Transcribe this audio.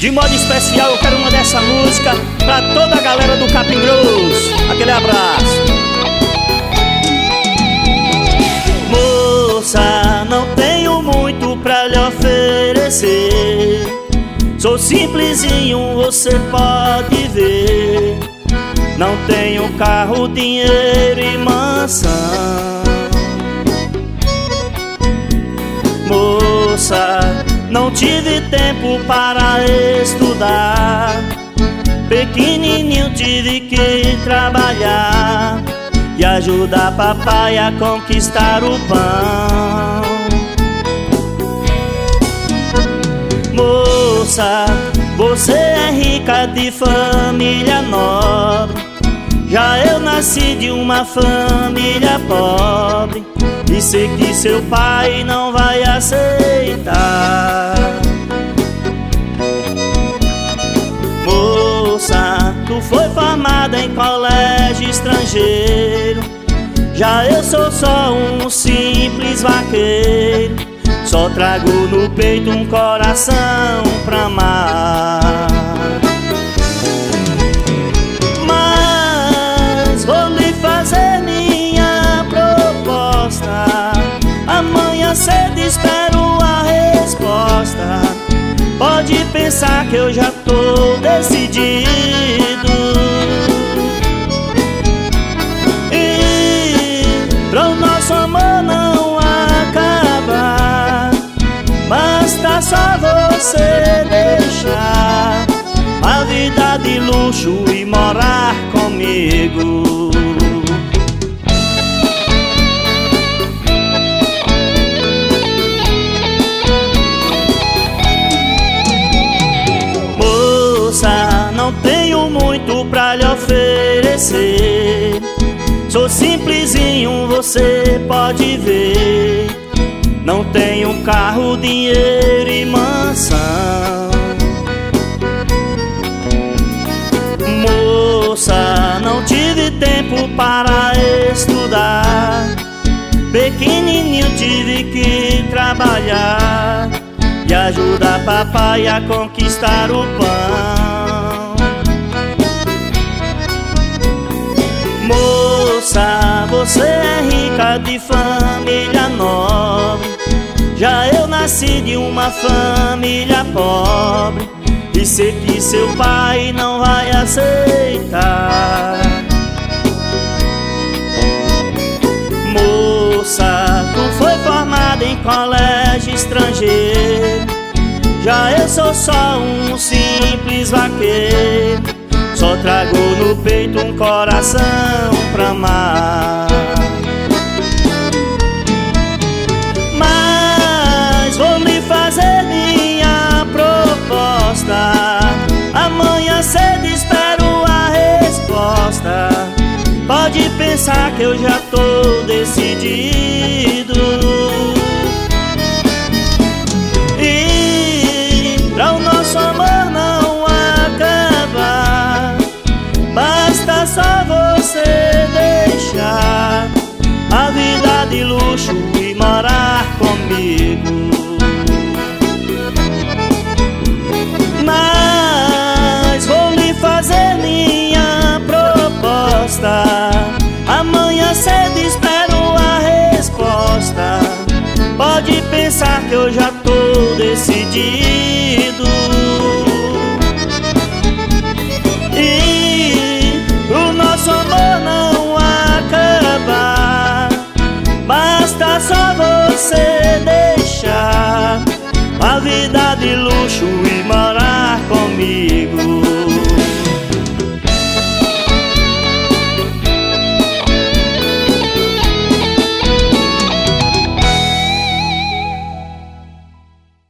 De modo especial eu quero mandar essa música pra toda a galera do Capim Grosso. Aquele abraço. Moça, não tenho muito pra lhe oferecer. Sou simplesinho, você pode ver. Não tenho carro, dinheiro e mansão. Moça, não tive tempo para estudar. Pequenininho tive que trabalhar e ajudar papai a conquistar o pão. Moça, você é rica de família nobre. Já eu nasci de uma família pobre e sei que seu pai não vai aceitar. Moça, tu foi formada em colégio estrangeiro. Já eu sou só um simples vaqueiro. Só trago no peito um coração pra amar. Mas vou lhe fazer minha proposta. Amanhã cedo espero a resposta. Pode pensar que eu já tô decidido. E pra o nosso amor não acabar, basta só você deixar a vida de luxo e morar comigo. Moça, não tenho muito pra lhe oferecer. Sou simplesinho, você pode ver. Não tenho carro, dinheiro e mansão. Moça, não tive tempo para estudar. Pequenininho tive que trabalhar e ajudar papai a conquistar o pão. Moça, você é rica de família nobre. Já eu nasci de uma família pobre e sei que seu pai não vai aceitar. Moça, tu foi formada em colégio estrangeiro. Já eu sou só um simples vaqueiro. Só trago no peito um coração pra amar. Mas vou lhe fazer minha proposta. Amanhã cedo espero a resposta. Pode pensar que eu já tô decidido. E pra o nosso amor não acabar, basta só você deixar a vida de luxo e morar comigo. Mas vou lhe fazer minha proposta. Amanhã cedo espero a resposta. Pode pensar que eu já tô decidido. E o nosso amor não acabar, basta só você deixar a vida de luxo e